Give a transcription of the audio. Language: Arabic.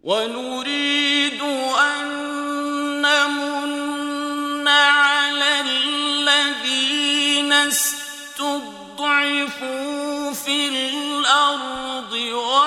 ونريد أن نمن على الذين استضعفوا في الأرض